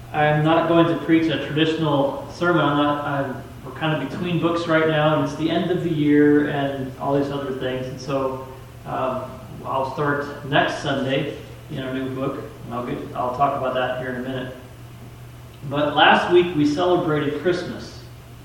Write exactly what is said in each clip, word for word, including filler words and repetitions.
I'm not going to preach a traditional sermon. I'm not, I'm, we're kind of between books right now, and it's the end of the year and all these other things. And so um, I'll start next Sunday in our new book, and I'll get I'll talk about that here in a minute. But last week we celebrated Christmas,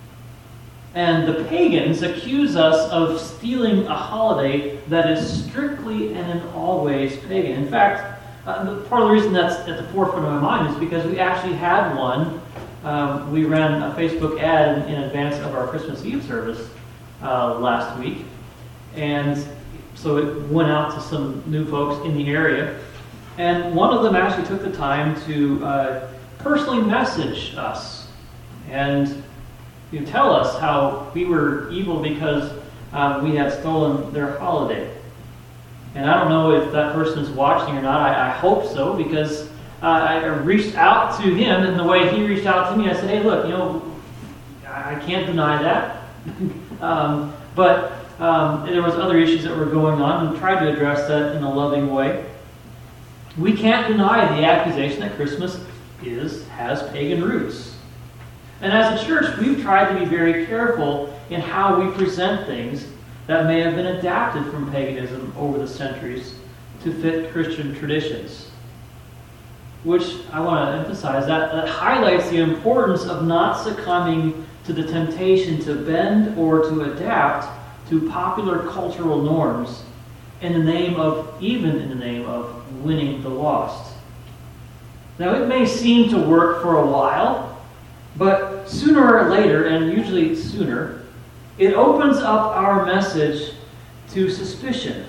and the pagans accuse us of stealing a holiday that is strictly and in all ways pagan. In fact, Uh, part of the reason that's at the forefront of my mind is because we actually had one. Um, we ran a Facebook ad in, in advance of our Christmas Eve service uh, last week. And so it went out to some new folks in the area. And one of them actually took the time to uh, personally message us and you know, tell us how we were evil because um, we had stolen their holiday. And I don't know if that person's watching or not. I, I hope so, because uh, I reached out to him, and the way he reached out to me, I said, hey, look, you know, I can't deny that. um, but um, there was other issues that were going on, and tried to address that in a loving way. We can't deny the accusation that Christmas is has pagan roots. And as a church, we've tried to be very careful in how we present things that may have been adapted from paganism over the centuries to fit Christian traditions. Which I want to emphasize, that, that highlights the importance of not succumbing to the temptation to bend or to adapt to popular cultural norms in the name of, even in the name of, winning the lost. Now it may seem to work for a while, but sooner or later, and usually sooner, it opens up our message to suspicion.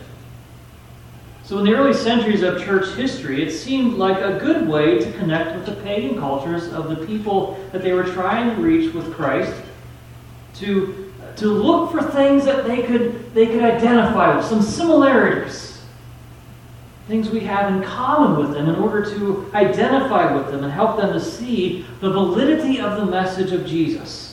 So in the early centuries of church history, it seemed like a good way to connect with the pagan cultures of the people that they were trying to reach with Christ, to, to look for things that they could, they could identify with, some similarities, things we have in common with them in order to identify with them and help them to see the validity of the message of Jesus,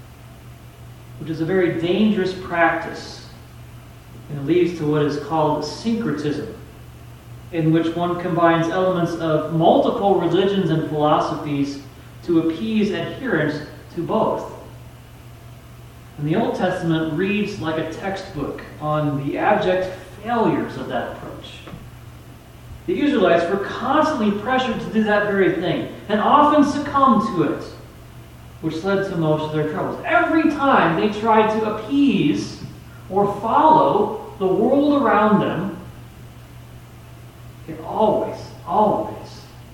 which is a very dangerous practice, and it leads to what is called syncretism, in which one combines elements of multiple religions and philosophies to appease adherents to both. And the Old Testament reads like a textbook on the abject failures of that approach. The Israelites were constantly pressured to do that very thing, and often succumbed to it, which led to most of their troubles. Every time they tried to appease or follow the world around them, it always, always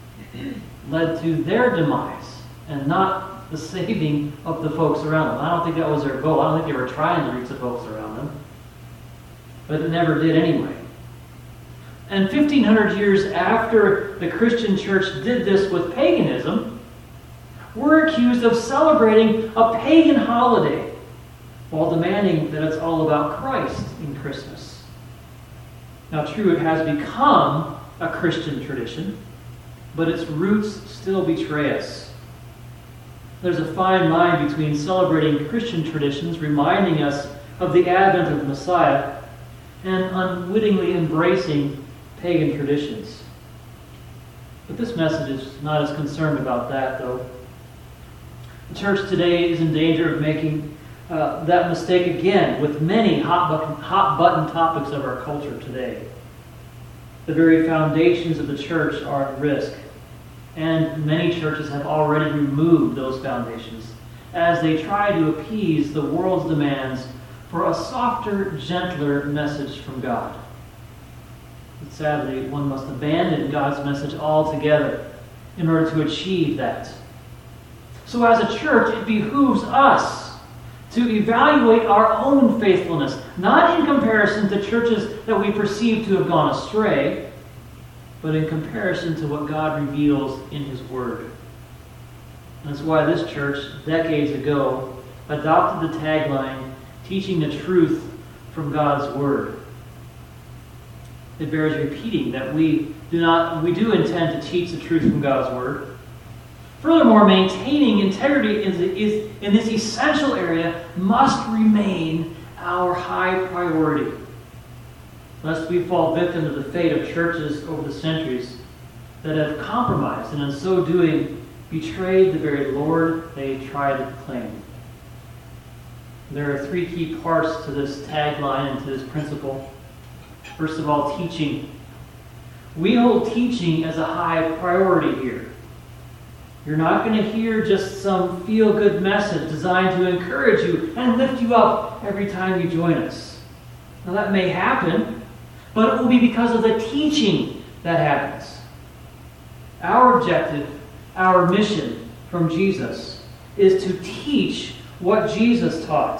led to their demise and not the saving of the folks around them. I don't think that was their goal. I don't think they were trying to reach the folks around them. But it never did anyway. And fifteen hundred years after the Christian church did this with paganism, we're accused of celebrating a pagan holiday while demanding that it's all about Christ in Christmas. Now, true, it has become a Christian tradition, but its roots still betray us. There's a fine line between celebrating Christian traditions, reminding us of the advent of the Messiah, and unwittingly embracing pagan traditions. But this message is not as concerned about that, though. The church today is in danger of making uh, that mistake again with many hot button, hot button topics of our culture today. The very foundations of the church are at risk, and many churches have already removed those foundations as they try to appease the world's demands for a softer, gentler message from God. But sadly, one must abandon God's message altogether in order to achieve that. So as a church, it behooves us to evaluate our own faithfulness, not in comparison to churches that we perceive to have gone astray, but in comparison to what God reveals in His Word. And that's why this church, decades ago, adopted the tagline, teaching the truth from God's Word. It bears repeating that we do not we do intend to teach the truth from God's Word. Furthermore, maintaining integrity is, is, in this essential area must remain our high priority, lest we fall victim to the fate of churches over the centuries that have compromised and in so doing betrayed the very Lord they tried to claim. There are three key parts to this tagline and to this principle. First of all, teaching. We hold teaching as a high priority here. You're not going to hear just some feel-good message designed to encourage you and lift you up every time you join us. Now that may happen, but it will be because of the teaching that happens. Our objective, our mission from Jesus is to teach what Jesus taught.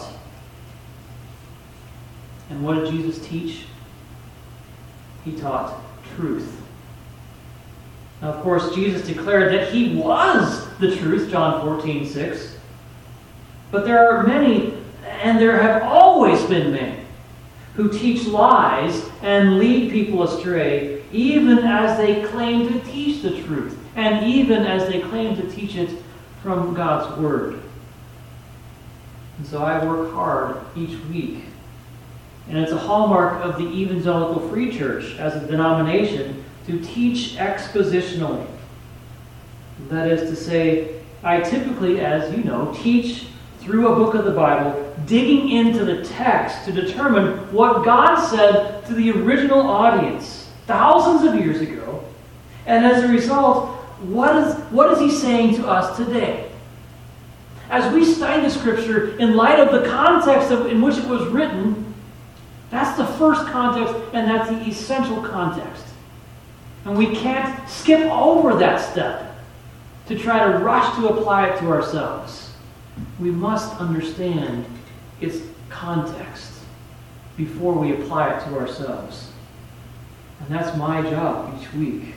And what did Jesus teach? He taught truth. Now, of course, Jesus declared that he was the truth, John fourteen six. But there are many, and there have always been many, who teach lies and lead people astray, even as they claim to teach the truth, and even as they claim to teach it from God's Word. And so I work hard each week. And it's a hallmark of the Evangelical Free Church as a denomination to teach expositionally. That is to say, I typically, as you know, teach through a book of the Bible, digging into the text to determine what God said to the original audience thousands of years ago, and as a result, what is, what is he saying to us today? As we study the Scripture in light of the context of, in which it was written, that's the first context, and that's the essential context. And we can't skip over that step to try to rush to apply it to ourselves. We must understand its context before we apply it to ourselves. And that's my job each week.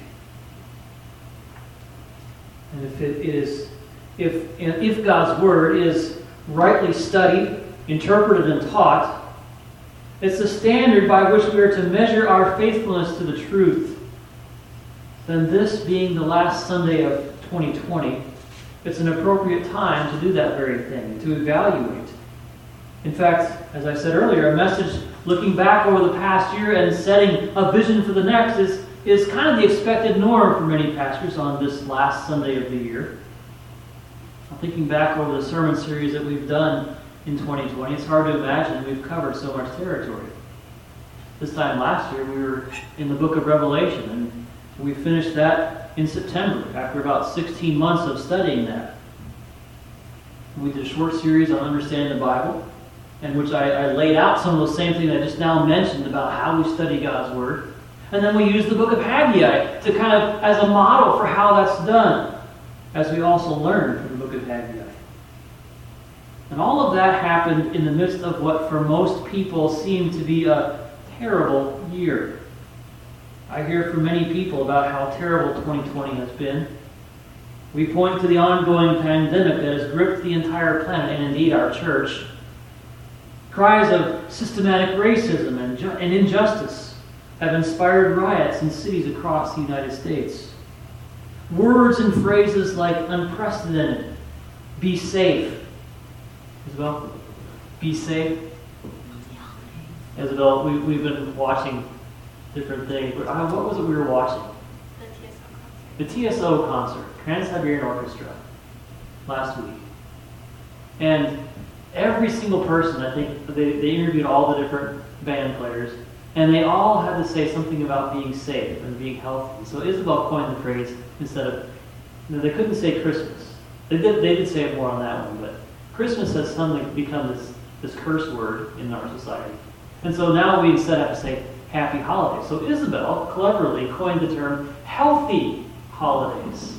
And if it is, if, if God's Word is rightly studied, interpreted, and taught, it's the standard by which we are to measure our faithfulness to the truth. Then this being the last Sunday of twenty twenty, it's an appropriate time to do that very thing, to evaluate. In fact, as I said earlier, a message looking back over the past year and setting a vision for the next is, is kind of the expected norm for many pastors on this last Sunday of the year. Thinking back over the sermon series that we've done in twenty twenty, it's hard to imagine we've covered so much territory. This time last year, we were in the book of Revelation, and we finished that in September, after about sixteen months of studying that. We did a short series on understanding the Bible, in which I, I laid out some of those same things I just now mentioned about how we study God's Word. And then we used the book of Haggai to kind of as a model for how that's done, as we also learned from the book of Haggai. And all of that happened in the midst of what for most people seemed to be a terrible year. I hear from many people about how terrible twenty twenty has been. We point to the ongoing pandemic that has gripped the entire planet and indeed our church. Cries of systematic racism and, ju- and injustice have inspired riots in cities across the United States. Words and phrases like unprecedented, be safe. Isabel, be safe. Isabel, we, we've been watching different things. But, uh, what was it we were watching? The T S O concert. The T S O concert, Trans-Siberian Orchestra, last week. And every single person, I think, they, they interviewed all the different band players, and they all had to say something about being safe and being healthy. So Isabel coined the phrase instead of, you know, they couldn't say Christmas. They did, they did say it more on that one, but Christmas has suddenly become this, this curse word in our society. And so now we instead have to say happy holidays. So Isabel cleverly coined the term healthy holidays.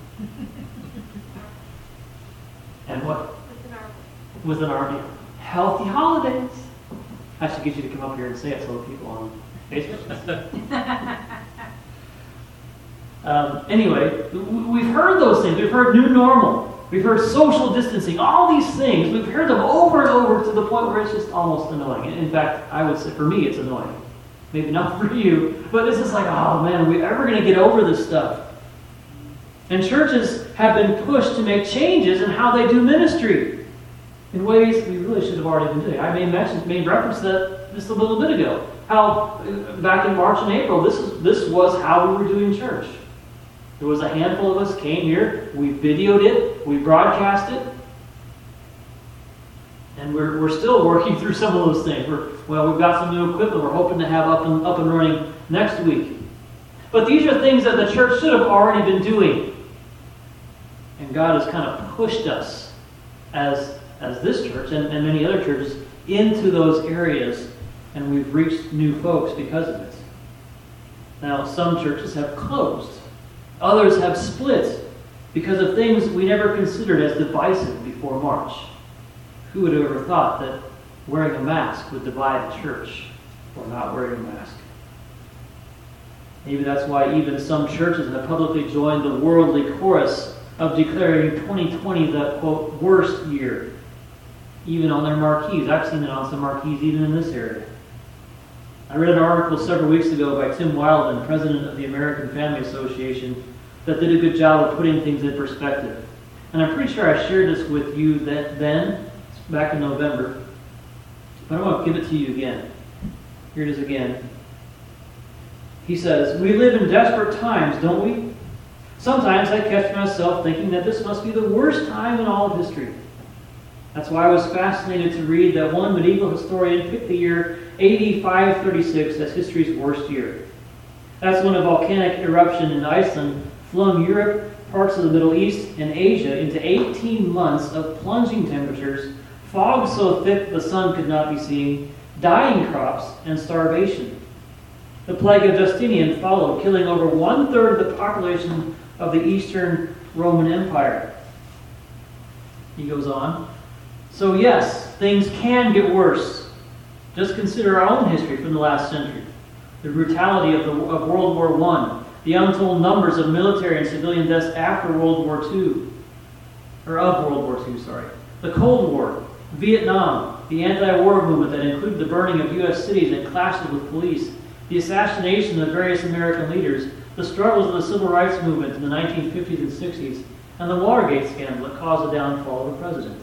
And what? With an army. Healthy holidays. I should get you to come up here and say it so people on Facebook can see. um, anyway, we've heard those things. We've heard new normal. We've heard social distancing. All these things, we've heard them over and over to the point where it's just almost annoying. In fact, I would say for me it's annoying. Maybe not for you, but it's just like, oh man, are we ever going to get over this stuff? And churches have been pushed to make changes in how they do ministry in ways we really should have already been doing. I may mention, made reference to that just a little bit ago. How back in March and April, this is this was how we were doing church. There was a handful of us came here, we videoed it, we broadcast it, and we're, we're still working through some of those things. We're, well, we've got some new equipment we're hoping to have up and, up and running next week. But these are things that the church should have already been doing. And God has kind of pushed us as, as this church and, and many other churches into those areas, and we've reached new folks because of it. Now, some churches have closed. Others have split because of things we never considered as divisive before March. Who would have ever thought that wearing a mask would divide a church or not wearing a mask? Maybe that's why even some churches have publicly joined the worldly chorus of declaring twenty twenty the, quote, worst year, even on their marquees. I've seen it on some marquees even in this area. I read an article several weeks ago by Tim Wildman, president of the American Family Association, that did a good job of putting things in perspective. And I'm pretty sure I shared this with you that then, back in November, but I want to give it to you again. Here it is again. He says, "We live in desperate times, don't we? Sometimes I catch myself thinking that this must be the worst time in all of history. That's why I was fascinated to read that one medieval historian picked the year A D five thirty-six as history's worst year. That's when a volcanic eruption in Iceland flung Europe, parts of the Middle East, and Asia into eighteen months of plunging temperatures, fog so thick the sun could not be seen, dying crops, and starvation. The plague of Justinian followed, killing over one-third of the population of the Eastern Roman Empire." He goes on, "So yes, things can get worse. Just consider our own history from the last century. The brutality of, the, of World War One, the untold numbers of military and civilian deaths after World War Two, or of World War Two, sorry. The Cold War, Vietnam, the anti-war movement that included the burning of U S cities and clashes with police, the assassination of various American leaders, the struggles of the civil rights movement in the nineteen fifties and sixties, and the Watergate scandal that caused the downfall of the president."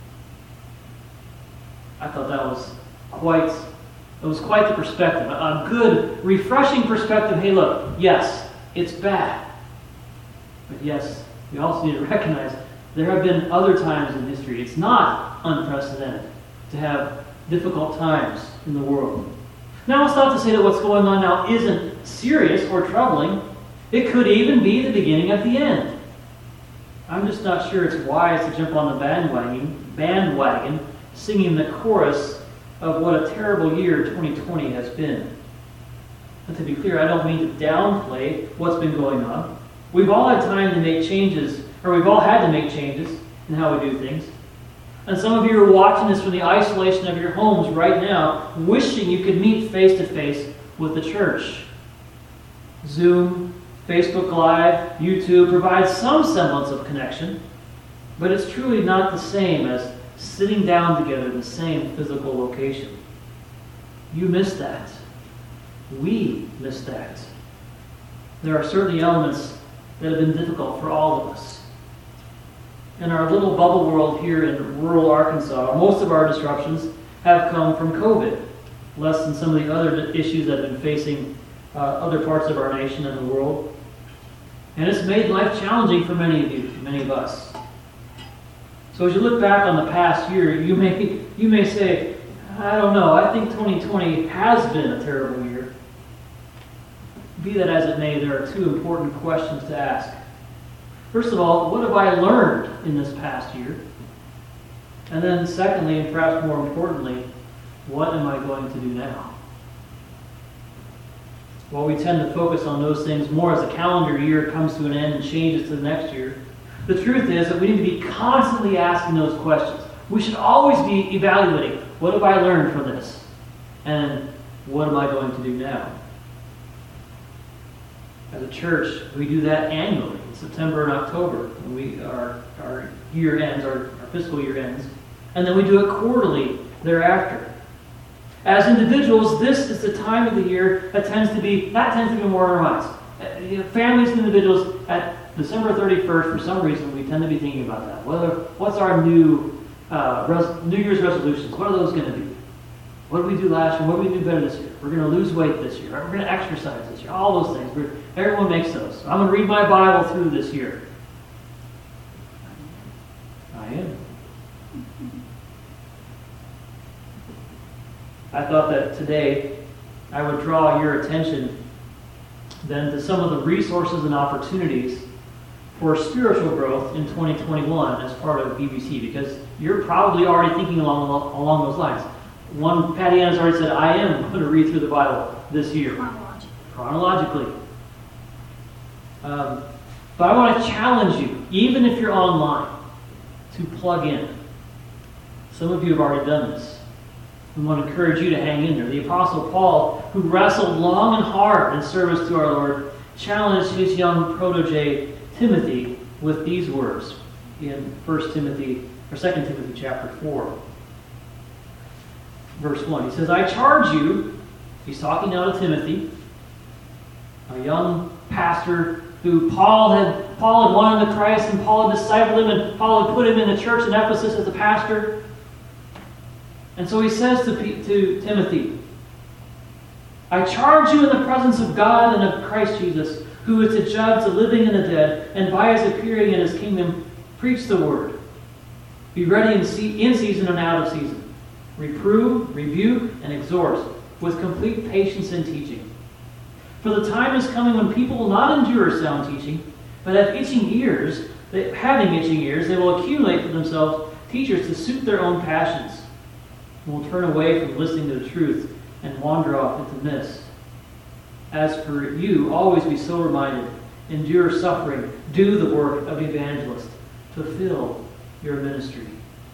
I thought that was quite, it was quite the perspective. A good, refreshing perspective. Hey, look, yes, it's bad. But yes, we also need to recognize there have been other times in history. It's not unprecedented to have difficult times in the world. Now, it's not to say that what's going on now isn't serious or troubling. It could even be the beginning of the end. I'm just not sure it's wise to jump on the bandwagon, bandwagon singing the chorus of what a terrible year twenty twenty has been. And to be clear, I don't mean to downplay what's been going on. We've all had time to make changes, or we've all had to make changes in how we do things. And some of you are watching this from the isolation of your homes right now, wishing you could meet face-to-face with the church. Zoom, Facebook Live, YouTube provide some semblance of connection, but it's truly not the same as sitting down together in the same physical location. You miss that. We miss that. There are certainly elements that have been difficult for all of us. In our little bubble world here in rural Arkansas, most of our disruptions have come from COVID, less than some of the other issues that have been facing uh, other parts of our nation and the world. And it's made life challenging for many of you, many of us. So as you look back on the past year, you may you may say, I don't know, I think twenty twenty has been a terrible year. Be that as it may, there are two important questions to ask. First of all, what have I learned in this past year? And then secondly, and perhaps more importantly, what am I going to do now? While we tend to focus on those things more as the calendar year comes to an end and changes to the next year, the truth is that we need to be constantly asking those questions. We should always be evaluating, what have I learned from this? And what am I going to do now? As a church, we do that annually in September and October when we our our year ends, our, our fiscal year ends, and then we do it quarterly thereafter. As individuals, this is the time of the year that tends to be that tends to be more on our minds. Uh, you know, families and individuals at December thirty-first, for some reason, we tend to be thinking about that. Whether what's our new uh, res, New Year's resolutions? What are those going to be? What did we do last year? What did we do better this year? We're going to lose weight this year. We're going to exercise this year. All those things. We're, everyone makes those. I'm going to read my Bible through this year. I am. I thought that today I would draw your attention then to some of the resources and opportunities for spiritual growth in twenty twenty-one as part of B B C, because you're probably already thinking along along those lines. One, Patty Ann has already said, I am going to read through the Bible this year. Chronologically. Chronologically. Um, but I want to challenge you, even if you're online, to plug in. Some of you have already done this. We want to encourage you to hang in there. The Apostle Paul, who wrestled long and hard in service to our Lord, challenged his young protege Timothy with these words in First Timothy or Second Timothy chapter four, verse one. He says, "I charge you," he's talking now to Timothy, a young pastor who Paul had Paul had won to Christ, and Paul had discipled him, and Paul had put him in the church in Ephesus as a pastor. And so he says to, to Timothy, "I charge you in the presence of God and of Christ Jesus, who is to judge the living and the dead, and by his appearing in his kingdom, preach the word. Be ready in, se- in season and out of season. Reprove, rebuke, and exhort with complete patience and teaching. For the time is coming when people will not endure sound teaching, but have itching ears. They, having itching ears, they will accumulate for themselves teachers to suit their own passions, and will turn away from listening to the truth and wander off into mist. As for you, always be sober-minded, endure suffering, do the work of evangelist, fulfill your ministry."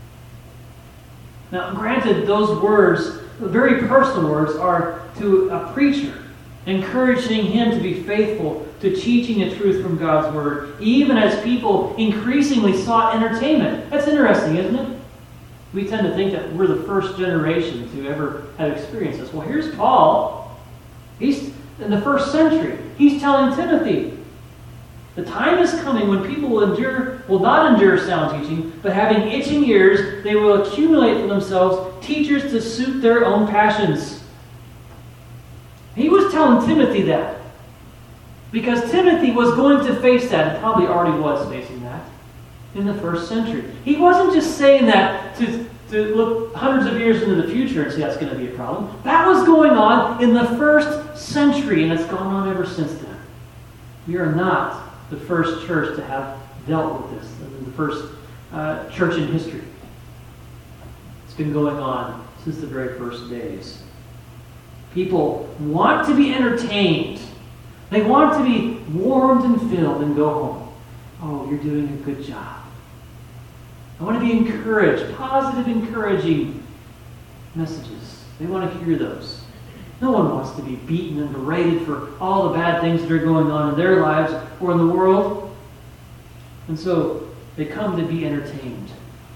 Now, granted, those words, very personal words, are to a preacher, encouraging him to be faithful to teaching the truth from God's Word, even as people increasingly sought entertainment. That's interesting, isn't it? We tend to think that we're the first generation to ever have experienced this. Well, here's Paul. He's in the first century. He's telling Timothy, the time is coming when people will endure, will not endure sound teaching, but having itching ears, they will accumulate for themselves teachers to suit their own passions. He was telling Timothy that, because Timothy was going to face that, and probably already was facing that, in the first century. He wasn't just saying that to, to look hundreds of years into the future and say that's going to be a problem. That was going on in the first century, and it's gone on ever since then. We are not the first church to have dealt with this, the first uh, church in history. It's been going on since the very first days. People want to be entertained. They want to be warmed and filled and go home. Oh, you're doing a good job. I want to be encouraged, positive, encouraging messages. They want to hear those. No one wants to be beaten and berated for all the bad things that are going on in their lives or in the world. And so they come to be entertained.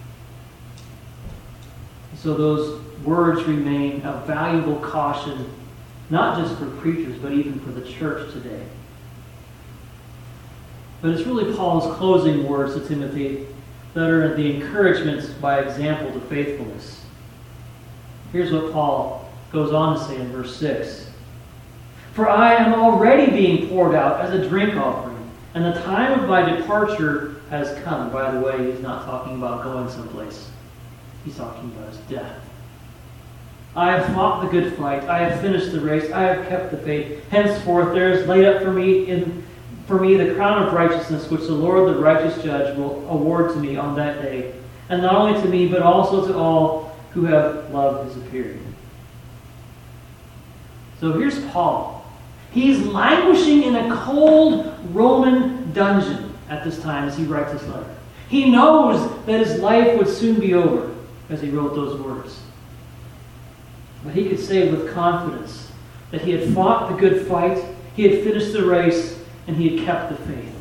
So those words remain a valuable caution, not just for preachers, but even for the church today. But it's really Paul's closing words to Timothy that are the encouragements by example to faithfulness. Here's what Paul goes on to say in verse six. "For I am already being poured out as a drink offering, and the time of my departure has come." By the way, he's not talking about going someplace. He's talking about his death. "I have fought the good fight. I have finished the race. I have kept the faith. Henceforth there is laid up for me in for me the crown of righteousness, which the Lord, the righteous judge, will award to me on that day. And not only to me, but also to all who have loved his appearing." So here's Paul. He's languishing in a cold Roman dungeon at this time as he writes this letter. He knows that his life would soon be over as he wrote those words. But he could say with confidence that he had fought the good fight, he had finished the race, and he had kept the faith.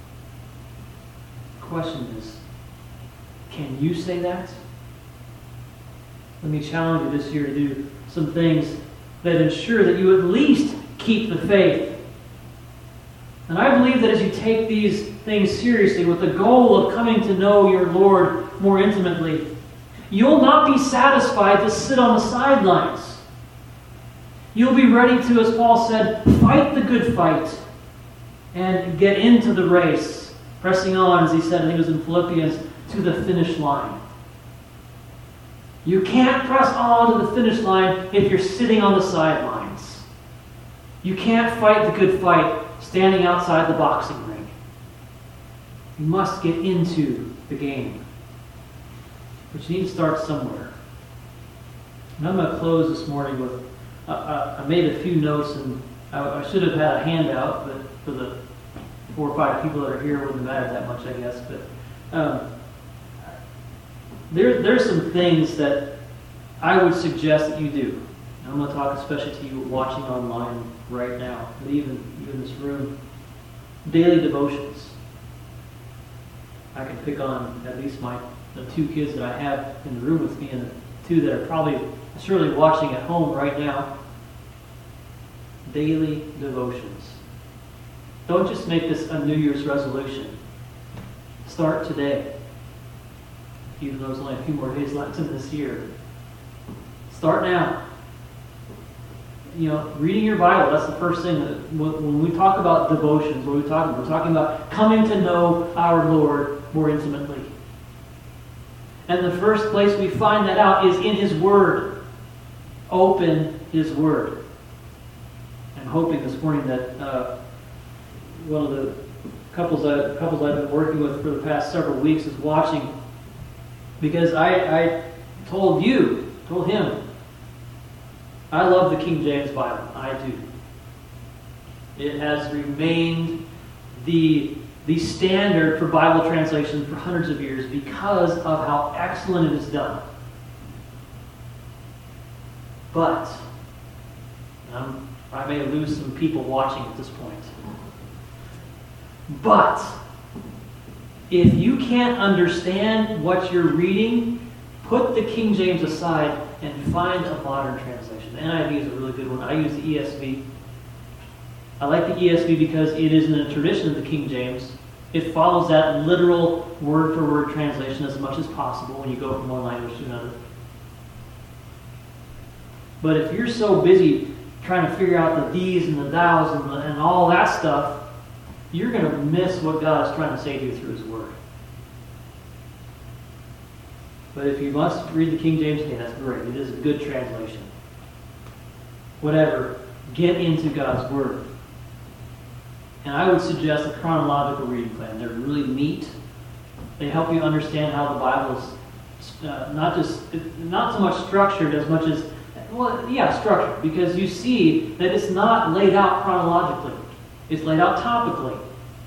The question is, can you say that? Let me challenge you this year to do some things that ensure that you at least keep the faith. And I believe that as you take these things seriously with the goal of coming to know your Lord more intimately, you'll not be satisfied to sit on the sidelines. You'll be ready to, as Paul said, fight the good fight and get into the race, pressing on, as he said, I think it was in Philippians, to the finish line. You can't press on to the finish line if you're sitting on the sidelines. You can't fight the good fight standing outside the boxing ring. You must get into the game. But you need to start somewhere. And I'm going to close this morning with, uh, uh, I made a few notes, and I, I should have had a handout, but for the four or five people that are here, it wouldn't matter that much, I guess. But um, there, there's some things that I would suggest that you do. And I'm going to talk especially to you watching online right now, but even, even in this room. Daily devotions. I can pick on at least my the two kids that I have in the room with me, and the two that are probably surely watching at home right now. Daily devotions. Don't just make this a New Year's resolution. Start today. Even though there's only a few more days left in this year. Start now. You know, reading your Bible, that's the first thing. That when we talk about devotions, what are we talking about? We're talking about coming to know our Lord more intimately. And the first place we find that out is in His Word. Open His Word. I'm hoping this morning that uh, one of the couples, I, couples I've been working with for the past several weeks is watching, because I, I told you, told him, I love the King James Bible. I do. It has remained the, the standard for Bible translation for hundreds of years because of how excellent it is done. But um, I may lose some people watching at this point. But if you can't understand what you're reading, put the King James aside and find a modern translation. The N I V is a really good one. I use the E S V. I like the E S V because it is in a tradition of the King James. It follows that literal word-for-word translation as much as possible when you go from one language to another. But if you're so busy trying to figure out the these and the thous and, the, and all that stuff, you're going to miss what God is trying to say to you through His Word. But if you must read the King James, hey, that's great. It is a good translation. Whatever. Get into God's Word. And I would suggest a chronological reading plan. They're really neat. They help you understand how the Bible is uh, not just not so much structured as much as, well, yeah, structured. Because you see that it's not laid out chronologically. It's laid out topically.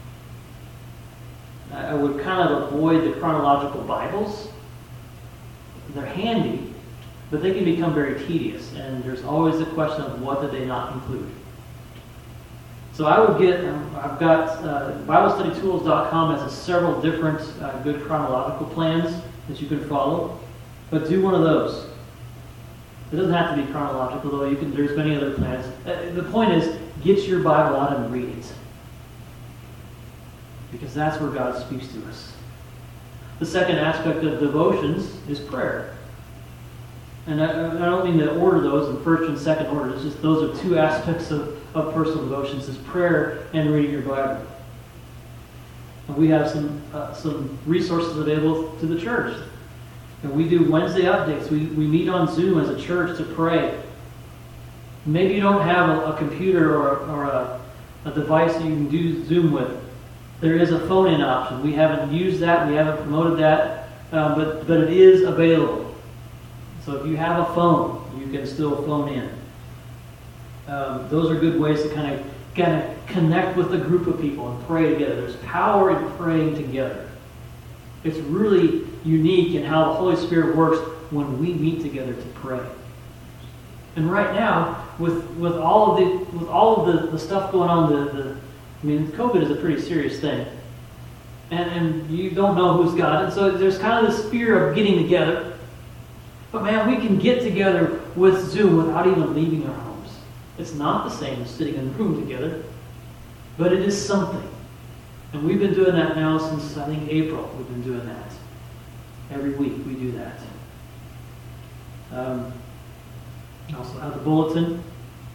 I would kind of avoid the chronological Bibles. They're handy, but they can become very tedious, and there's always the question of what did they not include. So I would get, um, I've got uh, Bible Study Tools dot com has a several different uh, good chronological plans that you can follow, but do one of those. It doesn't have to be chronological, though. You can. There's many other plans. Uh, the point is, get your Bible out and read it, because that's where God speaks to us. The second aspect of devotions is prayer. And I, I don't mean to order those in first and second order. It's just those are two aspects of, of personal devotions, is prayer and reading your Bible. And we have some uh, some resources available to the church. And we do Wednesday updates. We, we meet on Zoom as a church to pray. Maybe you don't have a, a computer or, or a, a device that you can do Zoom with. There is a phone-in option. We haven't used that. We haven't promoted that. Um, but, but it is available. So if you have a phone, you can still phone in. Um, those are good ways to kind of, kind of connect with a group of people and pray together. There's power in praying together. It's really unique in how the Holy Spirit works when we meet together to pray. And right now, with with all of the with all of the, the stuff going on, the, the I mean, COVID is a pretty serious thing. And and you don't know who's got it. So there's kind of this fear of getting together. But man, we can get together with Zoom without even leaving our homes. It's not the same as sitting in a room together. But it is something. And we've been doing that now since, I think, April. We've been doing that. Every week we do that. Um, also have the bulletin.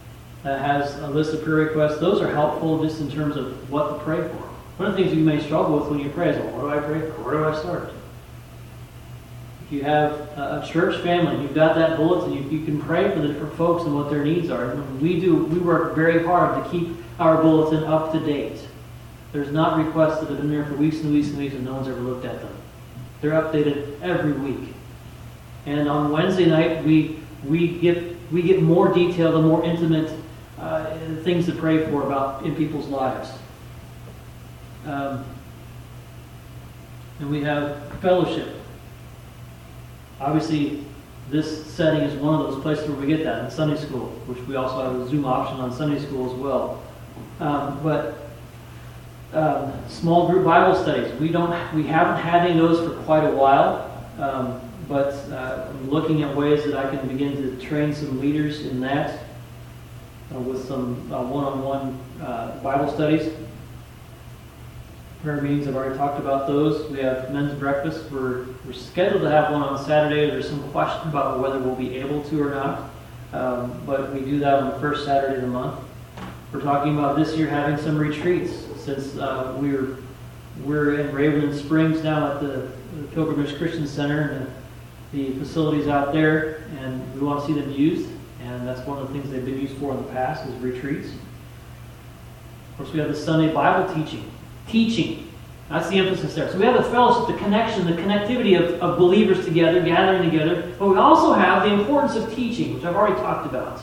that has a list of prayer requests. Those are helpful just in terms of what to pray for. One of the things you may struggle with when you pray is, well, what do I pray for? Where do I start? If you have a church family, you've got that bulletin, you, you can pray for the different folks and what their needs are. And we do, we work very hard to keep our bulletin up to date. There's not requests that have been there for weeks and weeks and weeks and no one's ever looked at them. They're updated every week. And on Wednesday night, we we get we get more detailed and more intimate uh, things to pray for about in people's lives. Um, and we have fellowship. Obviously, this setting is one of those places where we get that in Sunday school, which we also have a Zoom option on Sunday school as well. Um, but um, small group Bible studies, we don't, we haven't had any of those for quite a while. Um, but uh, I'm looking at ways that I can begin to train some leaders in that uh, with some uh, one-on-one uh, Bible studies. Prayer meetings, I've already talked about those. We have men's breakfast. We're, we're scheduled to have one on Saturday. There's some question about whether we'll be able to or not. Um, but we do that on the first Saturday of the month. We're talking about this year having some retreats since uh, we're we're in Raven Springs now at the, the Pilgrimage Christian Center and the, the facilities out there, and we want to see them used. And that's one of the things they've been used for in the past is retreats. Of course, we have the Sunday Bible teaching. Teaching. That's the emphasis there. So we have the fellowship, the connection, the connectivity of, of believers together, gathering together. But we also have the importance of teaching, which I've already talked about.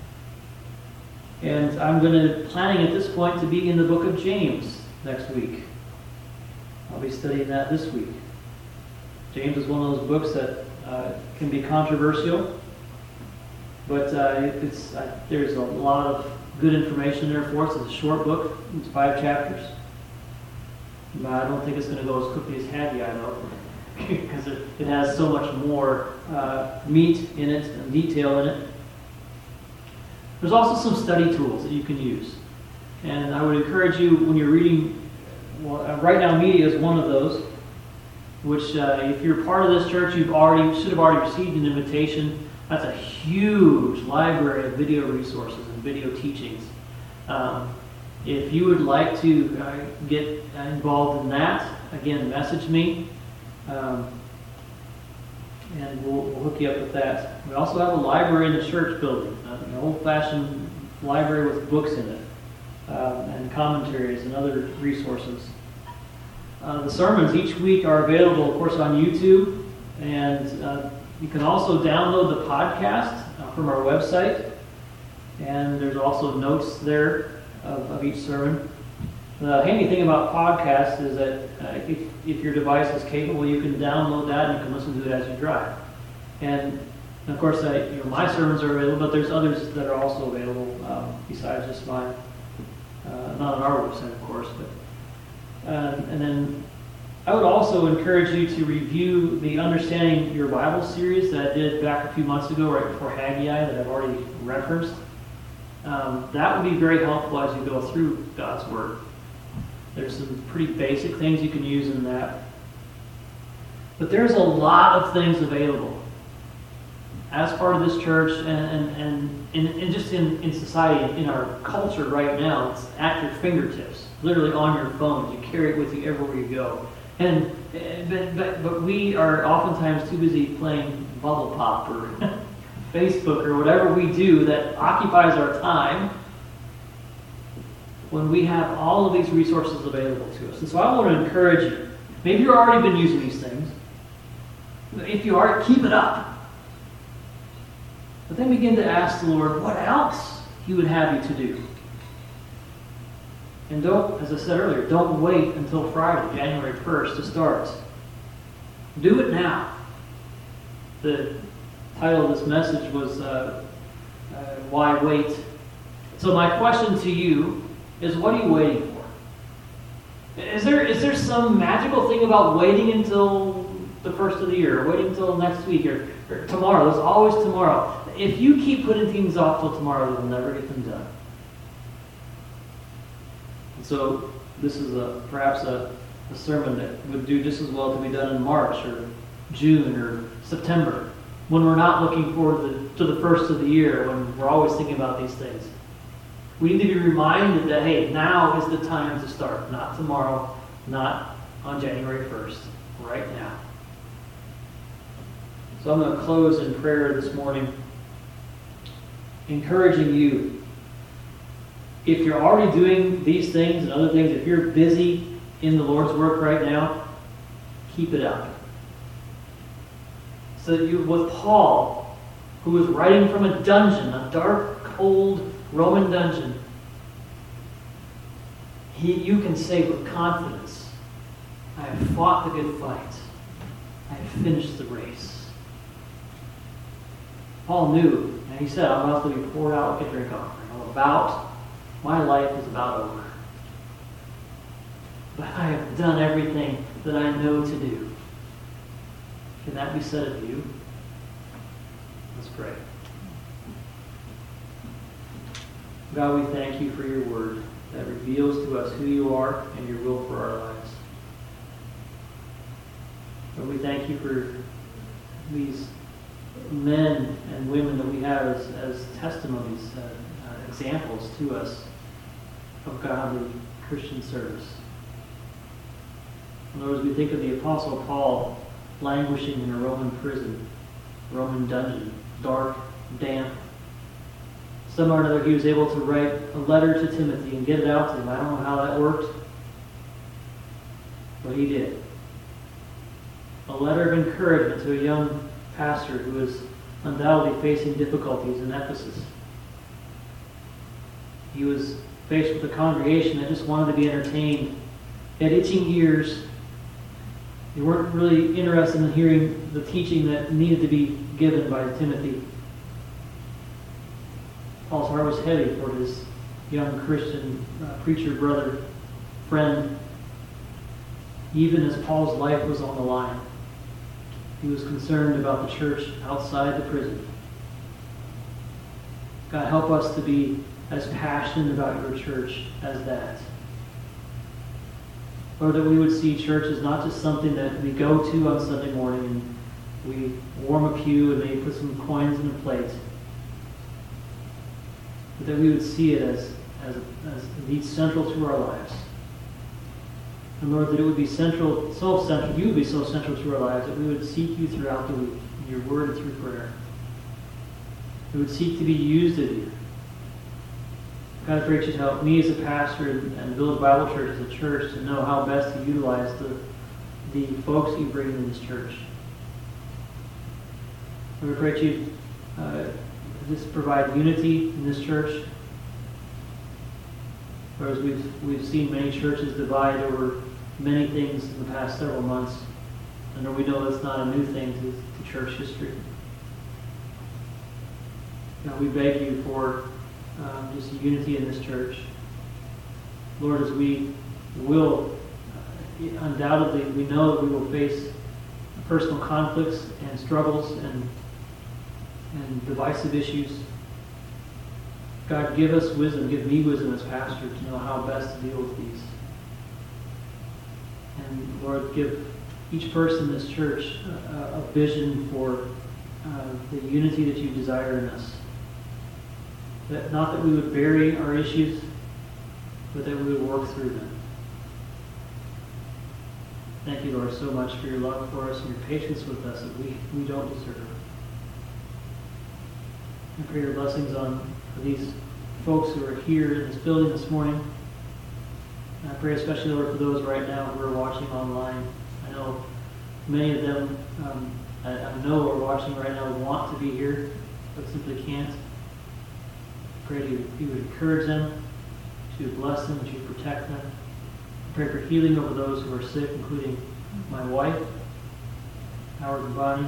And I'm going to planning at this point to be in the book of James next week. I'll be studying that this week. James is one of those books that uh, can be controversial, but uh, it's uh, there's a lot of good information there for us. It's a short book. It's five chapters. But I don't think it's going to go as quickly as Haggai, though, because it, it has so much more uh, meat in it and detail in it. There's also some study tools that you can use. And I would encourage you, when you're reading, well, uh, Right Now Media is one of those, which uh, if you're part of this church, you've already should have already received an invitation. That's a huge library of video resources and video teachings. Um, If you would like to uh, get involved in that, again, message me, um, and we'll, we'll hook you up with that. We also have a library in the church building, uh, an old-fashioned library with books in it, um, and commentaries and other resources. Uh, the sermons each week are available, of course, on YouTube, and uh, you can also download the podcast uh, from our website, and there's also notes there Of, of each sermon. The handy thing about podcasts is that uh, if, if your device is capable, you can download that and you can listen to it as you drive. And, and of course, uh, you know, my sermons are available, but there's others that are also available um, besides just mine. Uh, not on our website, of course. But uh, and then I would also encourage you to review the Understanding Your Bible series that I did back a few months ago, right before Haggai, that I've already referenced. Um, that would be very helpful as you go through God's Word. There's some pretty basic things you can use in that. But there's a lot of things available as part of this church and, and, and, and, and just in, in society, in our culture right now. It's at your fingertips, literally on your phone. You carry it with you everywhere you go. And but, but, but we are oftentimes too busy playing Bubble Pop or Facebook or whatever we do that occupies our time when we have all of these resources available to us. And so I want to encourage you. Maybe you've already been using these things. If you are, keep it up. But then begin to ask the Lord what else He would have you to do. And don't, as I said earlier, don't wait until Friday, January first, to start. Do it now. The title of this message was uh, uh, Why Wait? So my question to you is, what are you waiting for? Is there is there some magical thing about waiting until the first of the year, or waiting until next week, or, or tomorrow? There's always tomorrow. If you keep putting things off till tomorrow, you'll never get them done. And so this is a perhaps a, a sermon that would do just as well to be done in March or June or September, when we're not looking forward to the, to the first of the year, when we're always thinking about these things. We need to be reminded that, hey, now is the time to start. Not tomorrow, not on January first, right now. So I'm going to close in prayer this morning, encouraging you. If you're already doing these things and other things, if you're busy in the Lord's work right now, keep it up. So that you, with Paul, who was writing from a dungeon, a dark, cold Roman dungeon, he, you can say with confidence, I have fought the good fight. I have finished the race. Paul knew, and he said, I'm about to be poured out like a drink offering. I'm about, my life is about over. But I have done everything that I know to do. Can that be said of you? Let's pray. God, we thank you for your word that reveals to us who you are and your will for our lives. Lord, we thank you for these men and women that we have as, as testimonies, uh, uh, examples to us of godly Christian service. Lord, as we think of the Apostle Paul languishing in a Roman prison, Roman dungeon, dark, damp, somehow or another he was able to write a letter to Timothy and get it out to him. I don't know how that worked, but he did. A letter of encouragement to a young pastor who was undoubtedly facing difficulties in Ephesus. He was faced with a congregation that just wanted to be entertained. They had itching ears. They weren't really interested in hearing the teaching that needed to be given by Timothy. Paul's heart was heavy for his young Christian uh, preacher brother, friend. Even as Paul's life was on the line, he was concerned about the church outside the prison. God, help us to be as passionate about your church as that. Lord, that we would see church as not just something that we go to on Sunday morning and we warm a pew and maybe put some coins in a plate, but that we would see it as, as, as indeed central to our lives. And Lord, that it would be central, so central, you would be so central to our lives that we would seek you throughout the week in your word and through prayer. We would seek to be used of you. God, I pray that you'd help me as a pastor and, and Village Bible Church as a church to know how best to utilize the, the folks you bring in this church. We pray that you'd uh, just provide unity in this church. Whereas we've, we've seen many churches divide over many things in the past several months. And we know that's not a new thing to, to church history. Now we beg you for um, just unity in this church. Lord, as we will, uh, undoubtedly, we know that we will face personal conflicts and struggles and, and divisive issues. God, give us wisdom, give me wisdom as pastor to know how best to deal with these. And Lord, give each person in this church a, a vision for uh, the unity that you desire in us. That not that we would bury our issues, but that we would work through them. Thank you, Lord, so much for your love for us and your patience with us that we, we don't deserve. I pray your blessings on these folks who are here in this building this morning. And I pray especially, Lord, for those right now who are watching online. I know many of them, um, I, I know are watching right now want to be here, but simply can't. I pray you, you would encourage them, that you would bless them, that you would protect them. I pray for healing over those who are sick, including my wife, Howard and Bonnie.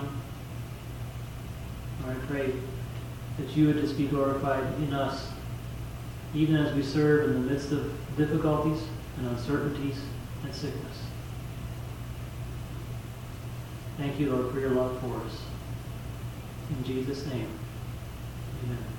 Lord, I pray that you would just be glorified in us, even as we serve in the midst of difficulties and uncertainties and sickness. Thank you, Lord, for your love for us. In Jesus' name, amen.